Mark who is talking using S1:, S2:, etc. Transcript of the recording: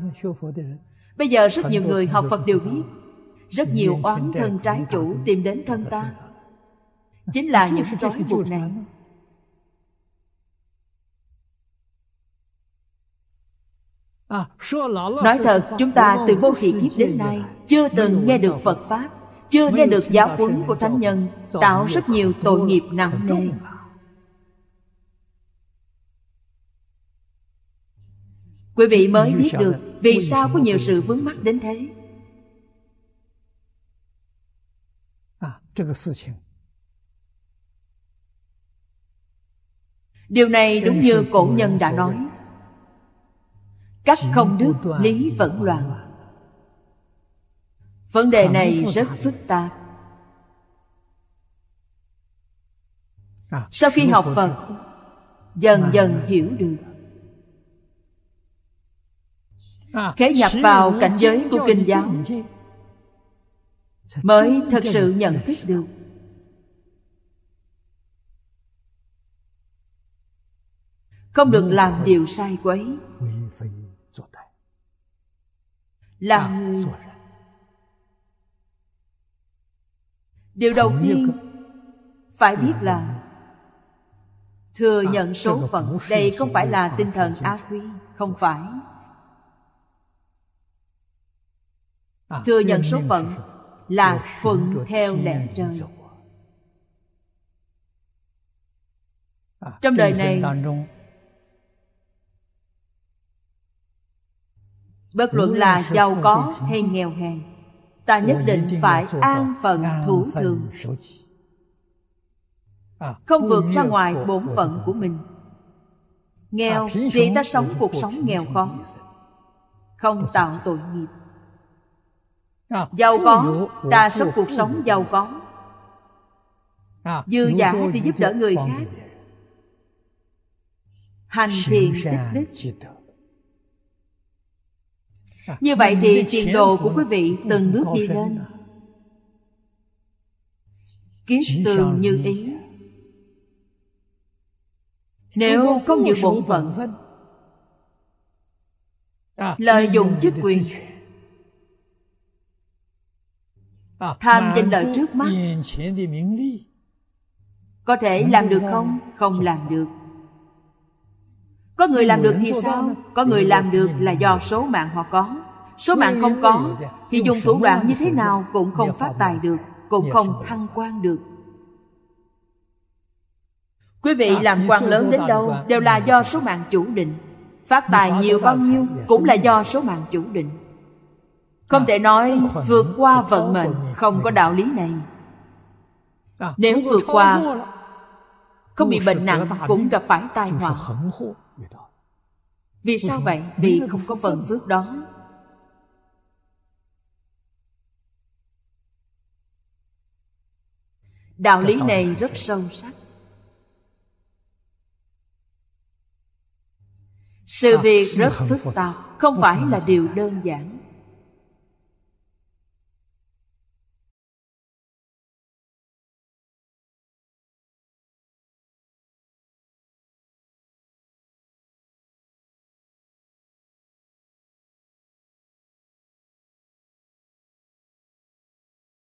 S1: Bây giờ rất nhiều người học Phật đều biết, rất nhiều oán thân trái chủ tìm đến thân ta, chính là những trói buộc này. Nói thật, chúng ta từ vô thị kiếp đến nay chưa từng nghe được Phật Pháp, chưa nghe được giáo huấn của Thánh Nhân, tạo rất nhiều tội nghiệp nặng nề. Quý vị mới biết được vì sao có nhiều sự vướng mắc đến thế. Điều này đúng như cổ nhân đã nói: cắt không đứt, lý vẫn loạn. Vấn đề này rất phức tạp. Sau khi học Phật, dần dần hiểu được, khế nhập vào cảnh giới của kinh giáo, mới thật sự nhận thức được không được làm điều sai quấy. Làm người, điều đầu tiên phải biết là thừa nhận số phận. Đây không phải là tinh thần A Quy, không phải. Thừa nhận số phận là thuận theo lẽ trời. Trong đời này, bất luận là giàu có hay nghèo hèn, ta nhất định phải an phận thủ thường, không vượt ra ngoài bổn phận của mình. Nghèo thì ta sống cuộc sống nghèo khó, không tạo tội nghiệp. Giàu có, ta sống cuộc sống giàu có. Dư giả thì giúp đỡ người khác, hành thiện tích đức. Như vậy thì tiền đồ của quý vị từng bước đi lên, kiết tường như ý. Nếu không giữ bổn phận, lợi dụng chức quyền, tham danh lợi trước mắt, có thể làm được không? Không làm được. Có người làm được thì sao? Có người làm được là do số mạng họ có. Số mạng không có thì dùng thủ đoạn như thế nào cũng không phát tài được, cũng không thăng quan được. Quý vị làm quan lớn đến đâu đều là do số mạng chủ định. Phát tài nhiều bao nhiêu cũng là do số mạng chủ định. Không thể nói vượt qua vận mệnh, không có đạo lý này. Nếu vượt qua, không bị bệnh nặng cũng gặp phải tai họa. Vì sao vậy? Vì không có phần phước đó. Đạo lý này rất sâu sắc. Sự việc rất phức tạp, không phải là điều đơn giản.